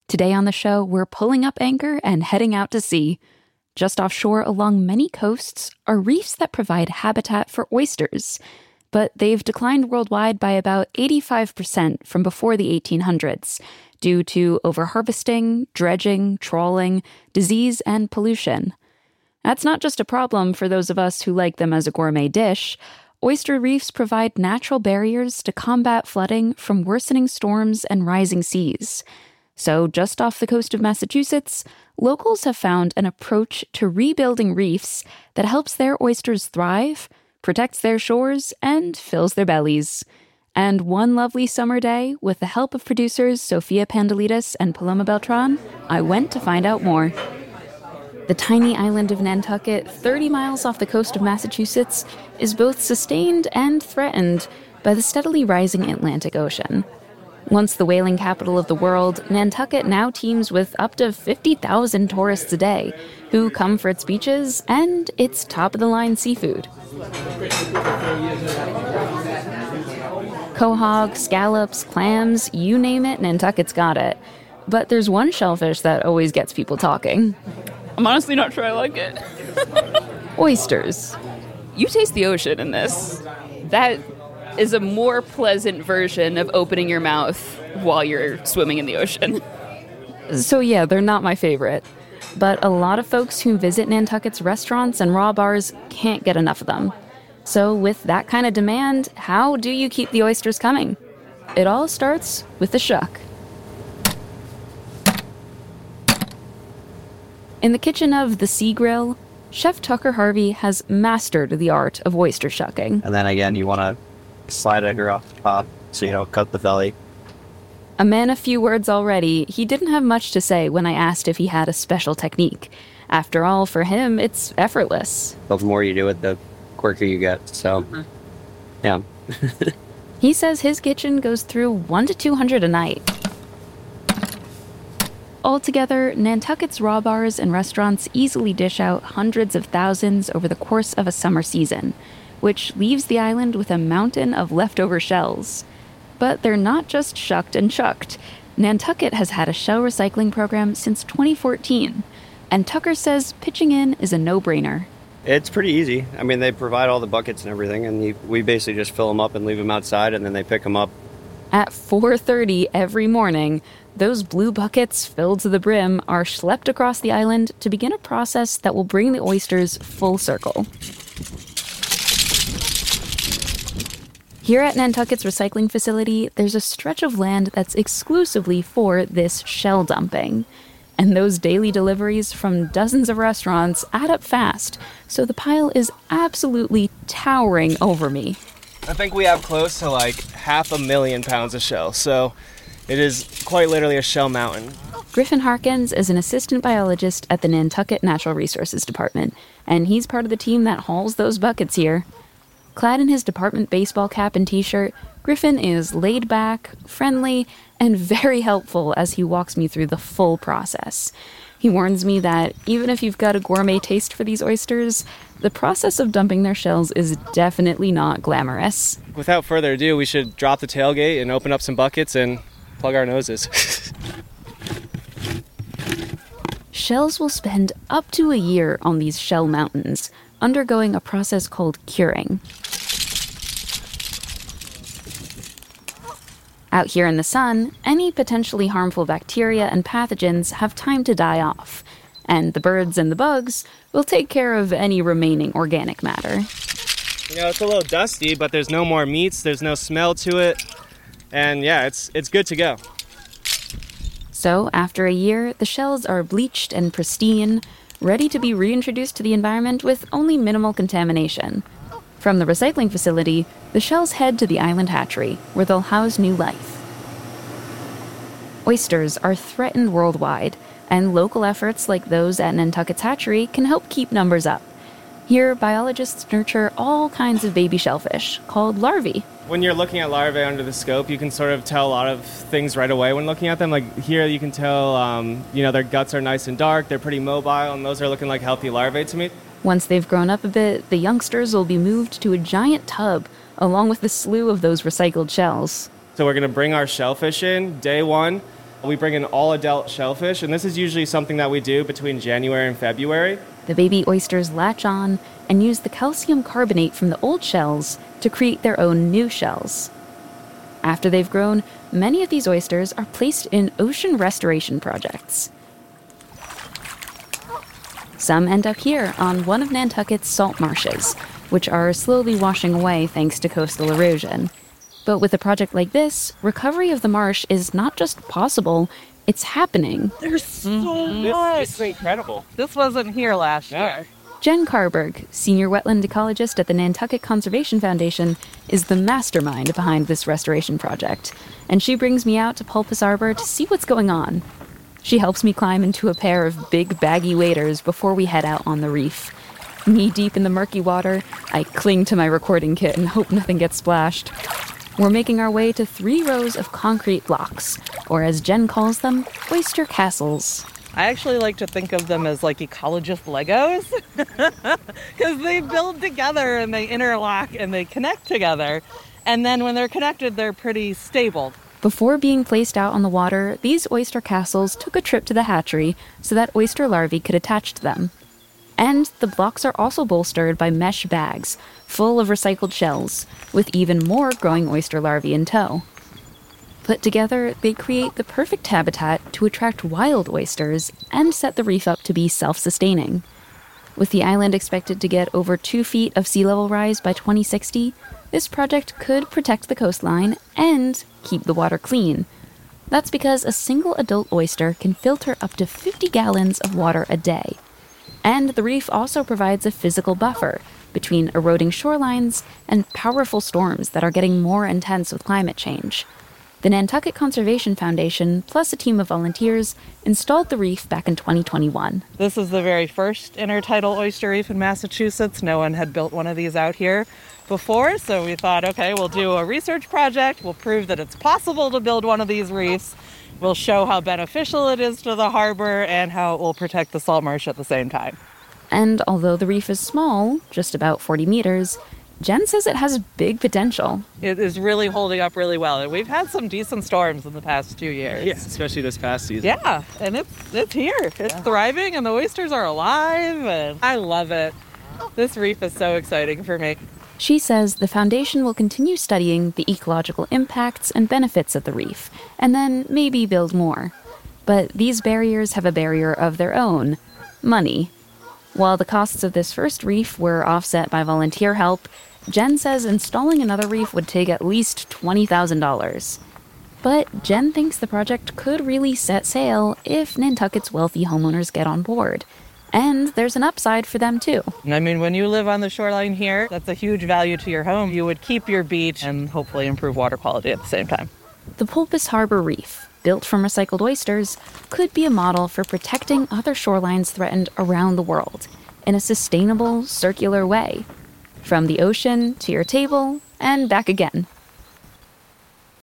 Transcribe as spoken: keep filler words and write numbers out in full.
Today on the show, we're pulling up anchor and heading out to sea. Just offshore along many coasts are reefs that provide habitat for oysters, but they've declined worldwide by about eighty-five percent from before the eighteen hundreds due to overharvesting, dredging, trawling, disease, and pollution. That's not just a problem for those of us who like them as a gourmet dish. Oyster reefs provide natural barriers to combat flooding from worsening storms and rising seas. So just off the coast of Massachusetts, locals have found an approach to rebuilding reefs that helps their oysters thrive, protects their shores, and fills their bellies. And one lovely summer day, with the help of producers Sophia Pandelides and Paloma Beltran, I went to find out more. The tiny island of Nantucket, thirty miles off the coast of Massachusetts, is both sustained and threatened by the steadily rising Atlantic Ocean. Once the whaling capital of the world, Nantucket now teems with up to fifty thousand tourists a day who come for its beaches and its top-of-the-line seafood. Quahog, scallops, clams, you name it, Nantucket's got it. But there's one shellfish that always gets people talking. I'm honestly not sure I like it. Oysters. You taste the ocean in this. That is a more pleasant version of opening your mouth while you're swimming in the ocean. So yeah, they're not my favorite. But a lot of folks who visit Nantucket's restaurants and raw bars can't get enough of them. So with that kind of demand, how do you keep the oysters coming? It all starts with the shuck. In the kitchen of the Sea Grill, Chef Tucker Harvey has mastered the art of oyster shucking. And then again, you want to slide it off the top so you don't cut the belly. A man of few words already, he didn't have much to say when I asked if he had a special technique. After all, for him, it's effortless. The more you do it, the quicker you get. So, yeah. He says his kitchen goes through one to two hundred a night. Altogether, Nantucket's raw bars and restaurants easily dish out hundreds of thousands over the course of a summer season, which leaves the island with a mountain of leftover shells. But they're not just shucked and chucked. Nantucket has had a shell recycling program since twenty fourteen, and Tucker says pitching in is a no-brainer. It's pretty easy. I mean, they provide all the buckets and everything, and you, we basically just fill them up and leave them outside, and then they pick them up. At four thirty every morning, those blue buckets filled to the brim are schlepped across the island to begin a process that will bring the oysters full circle. Here at Nantucket's recycling facility, there's a stretch of land that's exclusively for this shell dumping. And those daily deliveries from dozens of restaurants add up fast, so the pile is absolutely towering over me. I think we have close to like half a million pounds of shell, so it is quite literally a shell mountain. Griffin Harkins is an assistant biologist at the Nantucket Natural Resources Department, and he's part of the team that hauls those buckets here. Clad in his department baseball cap and t-shirt, Griffin is laid back, friendly, and very helpful as he walks me through the full process. He warns me that even if you've got a gourmet taste for these oysters, the process of dumping their shells is definitely not glamorous. Without further ado, we should drop the tailgate and open up some buckets and plug our noses. Shells will spend up to a year on these shell mountains, undergoing a process called curing. Out here in the sun, any potentially harmful bacteria and pathogens have time to die off, and the birds and the bugs will take care of any remaining organic matter. You know, it's a little dusty, but there's no more meats, there's no smell to it, and yeah, it's it's good to go. So, after a year, the shells are bleached and pristine, ready to be reintroduced to the environment with only minimal contamination. From the recycling facility, the shells head to the island hatchery, where they'll house new life. Oysters are threatened worldwide, and local efforts like those at Nantucket's hatchery can help keep numbers up. Here, biologists nurture all kinds of baby shellfish, called larvae. When you're looking at larvae under the scope, you can sort of tell a lot of things right away when looking at them. Like here, you can tell, um, you know, their guts are nice and dark, they're pretty mobile, and those are looking like healthy larvae to me. Once they've grown up a bit, the youngsters will be moved to a giant tub, along with the slew of those recycled shells. So we're going to bring our shellfish in day one, We bring in all adult shellfish, and this is usually something that we do between January and February. The baby oysters latch on and use the calcium carbonate from the old shells to create their own new shells. After they've grown, many of these oysters are placed in ocean restoration projects. Some end up here on one of Nantucket's salt marshes, which are slowly washing away thanks to coastal erosion. But with a project like this, recovery of the marsh is not just possible, it's happening. There's so Mm-hmm. much. This is incredible. This wasn't here last Yeah. year. Jen Carberg, senior wetland ecologist at the Nantucket Conservation Foundation, is the mastermind behind this restoration project, and she brings me out to Pulpus Arbor to see what's going on. She helps me climb into a pair of big baggy waders before we head out on the reef. Knee-deep in the murky water, I cling to my recording kit and hope nothing gets splashed. We're making our way to three rows of concrete blocks, or as Jen calls them, oyster castles. I actually like to think of them as like ecologist Legos because they build together and they interlock and they connect together. And then when they're connected, they're pretty stable. Before being placed out on the water, these oyster castles took a trip to the hatchery so that oyster larvae could attach to them. And the blocks are also bolstered by mesh bags full of recycled shells, with even more growing oyster larvae in tow. Put together, they create the perfect habitat to attract wild oysters and set the reef up to be self-sustaining. With the island expected to get over two feet of sea level rise by twenty sixty, this project could protect the coastline and keep the water clean. That's because a single adult oyster can filter up to fifty gallons of water a day. And the reef also provides a physical buffer between eroding shorelines and powerful storms that are getting more intense with climate change. The Nantucket Conservation Foundation, plus a team of volunteers, installed the reef back in twenty twenty-one. This is the very first intertidal oyster reef in Massachusetts. No one had built one of these out here before, so we thought, okay, we'll do a research project. We'll prove that it's possible to build one of these reefs. We'll show how beneficial it is to the harbor and how it will protect the salt marsh at the same time. And although the reef is small, just about forty meters, Jen says it has big potential. It is really holding up really well. And we've had some decent storms in the past two years. Yeah, especially this past season. Yeah, and it's it's here. It's thriving and the oysters are alive and I love it. This reef is so exciting for me. She says the foundation will continue studying the ecological impacts and benefits of the reef, and then maybe build more. But these barriers have a barrier of their own: money. While the costs of this first reef were offset by volunteer help, Jen says installing another reef would take at least twenty thousand dollars. But Jen thinks the project could really set sail if Nantucket's wealthy homeowners get on board. And there's an upside for them, too. I mean, when you live on the shoreline here, that's a huge value to your home. You would keep your beach and hopefully improve water quality at the same time. The Pulpus Harbor Reef, built from recycled oysters, could be a model for protecting other shorelines threatened around the world in a sustainable, circular way. From the ocean to your table and back again.